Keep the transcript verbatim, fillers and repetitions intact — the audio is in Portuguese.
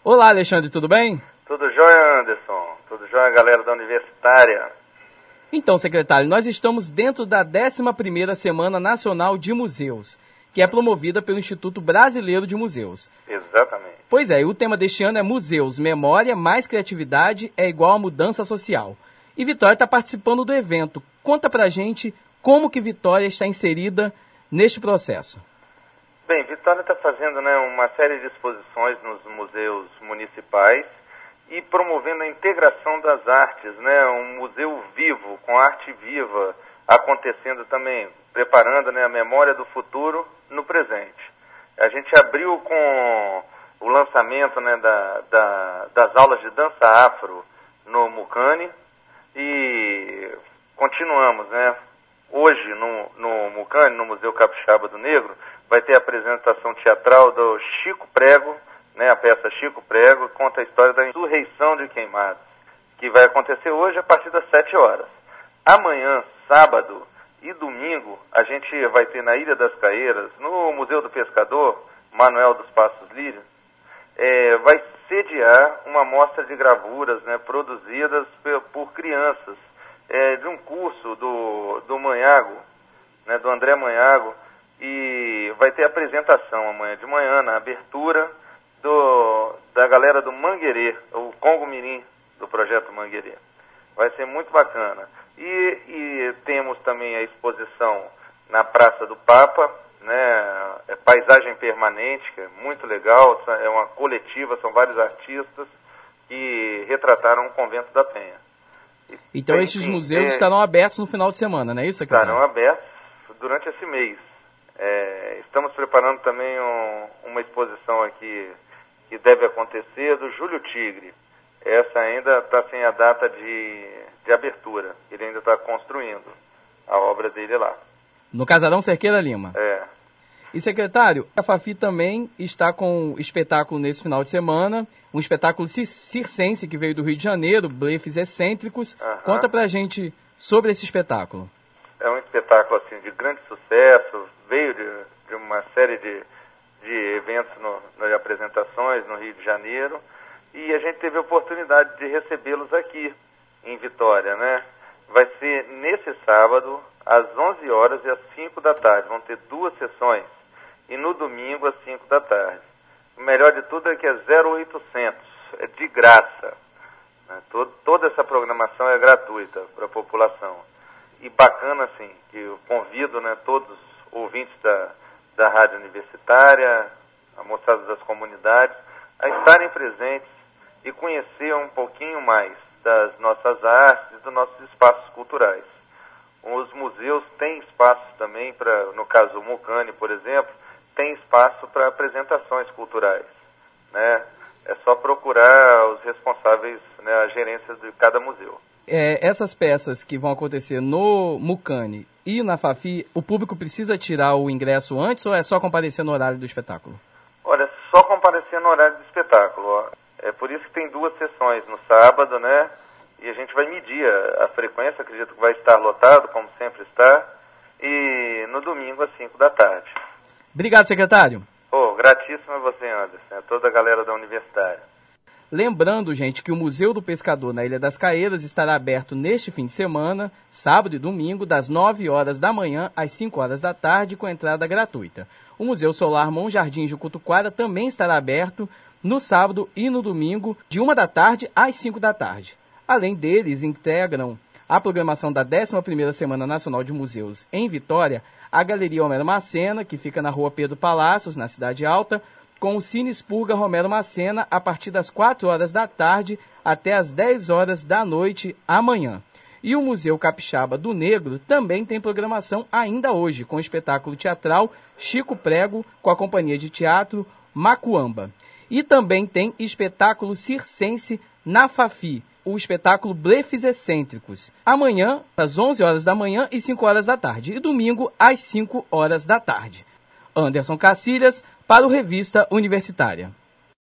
Olá, Alexandre, tudo bem? Tudo jóia, Anderson. Tudo jóia, galera da Universitária. Então, secretário, nós estamos dentro da décima primeira Semana Nacional de Museus, que é promovida pelo Instituto Brasileiro de Museus. Exatamente. Pois é, e o tema deste ano é Museus, Memória mais Criatividade é igual a Mudança Social. E Vitória está participando do evento. Conta pra gente como que Vitória está inserida neste processo. Bem, Vitória está fazendo, né, uma série de exposições nos museus municipais e promovendo a integração das artes, né, um museu vivo, com arte viva, acontecendo também, preparando, né, a memória do futuro no presente. A gente abriu com o lançamento, né, da, da, das aulas de dança afro no Mucane e continuamos, né, hoje no, no Mucane, no Museu Capixaba do Negro, vai ter a apresentação teatral do Chico Prego, né, a peça Chico Prego, conta a história da insurreição de Queimados, que vai acontecer hoje a partir das sete horas. Amanhã, sábado e domingo, a gente vai ter na Ilha das Caeiras, no Museu do Pescador, Manuel dos Passos Lírios, é, vai sediar uma mostra de gravuras, né, produzidas por, por crianças, é, de um curso do, do Manhago, né, do André Manhago, e vai ter apresentação amanhã de manhã, na abertura do, da galera do Manguerê, o Congo Mirim, do projeto Manguerê. Vai ser muito bacana. E, e temos também a exposição na Praça do Papa, né, é paisagem permanente, que é muito legal, é uma coletiva, são vários artistas que retrataram o Convento da Penha. E, então tem, esses sim, museus é, estarão abertos no final de semana, não é isso, secretário? Estarão abertos durante esse mês. É, estamos preparando também um, uma exposição aqui que deve acontecer do Júlio Tigre. Essa ainda está sem a data de, de abertura. Ele ainda está construindo a obra dele lá. No Casarão Cerqueira Lima. É. E, secretário, a Fafi também está com um espetáculo nesse final de semana, um espetáculo circense que veio do Rio de Janeiro, Blefes Excêntricos. Uhum. Conta pra gente sobre esse espetáculo. É um espetáculo assim, de grande sucesso, veio de, de uma série de, de eventos, no, de apresentações no Rio de Janeiro, e a gente teve a oportunidade de recebê-los aqui em Vitória, né? Vai ser nesse sábado, às onze horas e às cinco da tarde, vão ter duas sessões, e no domingo às cinco da tarde. O melhor de tudo é que é zero oitocentos, é de graça, né? Todo, toda essa programação é gratuita para a população. E bacana, assim, que eu convido, né, todos os ouvintes da, da Rádio Universitária, a moçada das comunidades, a estarem presentes e conhecer um pouquinho mais das nossas artes e dos nossos espaços culturais. Os museus têm espaços também, para, no caso o Mucane, por exemplo, tem espaço para apresentações culturais, né? É só procurar os responsáveis, né, a gerência de cada museu. É, essas peças que vão acontecer no Mucane e na Fafi, o público precisa tirar o ingresso antes ou é só comparecer no horário do espetáculo? Olha, só comparecer no horário do espetáculo. Ó. É por isso que tem duas sessões no sábado, né? E a gente vai medir a, a frequência, acredito que vai estar lotado, como sempre está, e no domingo às cinco da tarde. Obrigado, secretário. Oh, gratíssimo a você, Anderson, a toda a galera da Universitária. Lembrando, gente, que o Museu do Pescador na Ilha das Caeiras estará aberto neste fim de semana, sábado e domingo, das nove horas da manhã às cinco horas da tarde, com entrada gratuita. O Museu Solar Monjardim de Cutuquara também estará aberto no sábado e no domingo, de uma da tarde às cinco da tarde. Além deles, integram a programação da décima primeira Semana Nacional de Museus em Vitória, a Galeria Homero Macena, que fica na Rua Pedro Palácios, na Cidade Alta, com o Cine Expurga Romero Macena a partir das quatro horas da tarde até as dez horas da noite amanhã. E o Museu Capixaba do Negro também tem programação ainda hoje, com o espetáculo teatral Chico Prego, com a companhia de teatro Macuamba. E também tem espetáculo circense na Fafi, o espetáculo Blefes Excêntricos, amanhã às onze horas da manhã e cinco horas da tarde, e domingo às cinco horas da tarde. Anderson Cacilhas, para o Revista Universitária.